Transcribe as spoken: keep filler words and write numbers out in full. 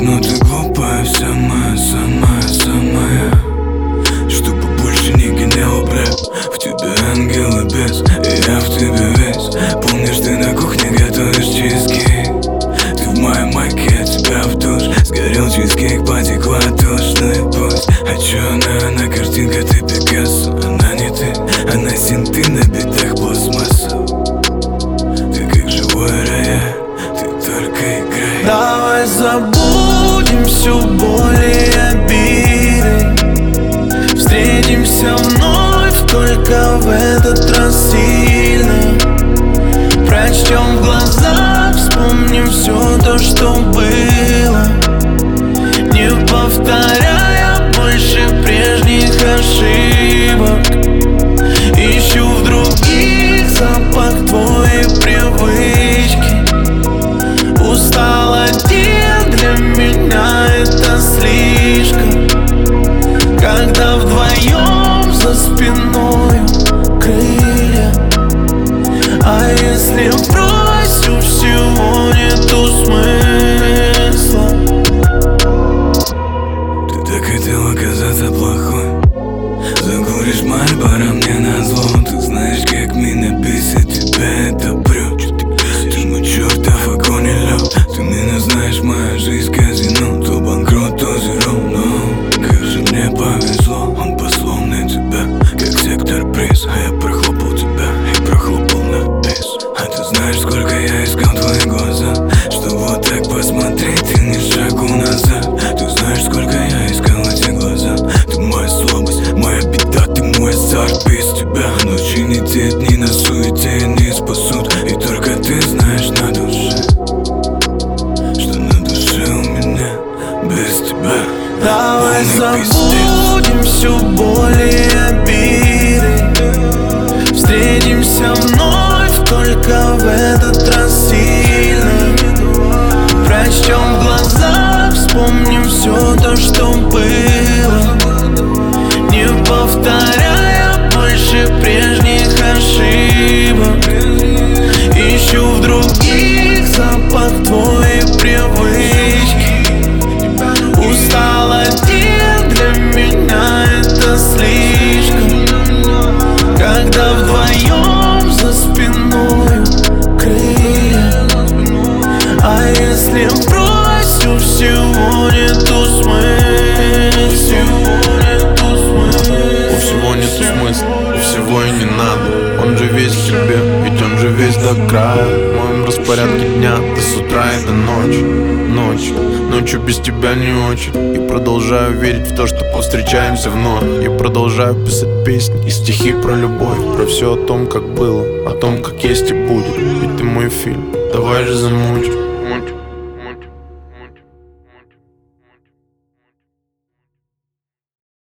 но ты глупая, самая, самая, самая. Чтобы больше не гонял брэп. В тебе ангел и бес, и я в тебе весь. Помнишь, ты на кухне готовишь чизкейк. Ты в моей майке, я тебя в душ. Сгорел чизкейк, потекла тушь, ну и пусть. А чё она, она картинка, ты Пикассо. Она не ты, она синты на битах пластмасса. Ты как живой рояль, ты только играй. Давай забудем всю боль и обиды. Встретимся вновь, только в этот раз сильно. Прочтем в глазах, вспомним все то, что было, не повторяя больше прежних ошибок. Ищу в других запах твоей привычки. Устал один, для меня это слишком. Когда вдвоем за спиной крылья. А если бросю, всего нету смысла. Ты так хотел оказаться плохой. Закуришь Мальборо мне назло. Ты знаешь, как меня бесит, тебя это прёт. Ты мой чертов огонь и лёд. Ты меня знаешь, моя жизнь казино. То банкрот, то зеро, но как же мне повезло. Он послал мне тебя, как сектор приз. А я прохлопал тебя и прохлопал на бис. А ты знаешь, сколько я искал твои глаза, что вот так посмотреть и ни шагу назад. Ты знаешь, сколько я искал эти глаза. Ты моя слабость, моя беда, ты мой азарт. Без тебя ночи не те дни на суете не спасут. И только ты знаешь на душе, что на душе у меня без тебя. Давай забудем всю боль и обиды. Встретимся вновь, только в этот раз сильно. Прочтем в глазах, вспомним все то, что было, не повторяя больше прежних ошибок. Ищу в других запах твоей привычки. Устал один, для меня это слишком. Когда вдвоем за спиной крылья. А если бросю, всего нету смысла. У всего нету смысла, у всего и не надо. Он же весь в тебе, ведь он же весь до края. В моем распорядке дня до с утра и до ночи. Ночью, ночью без тебя не очень. И продолжаю верить в то, что повстречаемся вновь. И продолжаю писать песни и стихи про любовь. Про все о том, как было, о том, как есть и будет. Ведь ты мой фильм, давай же замучим.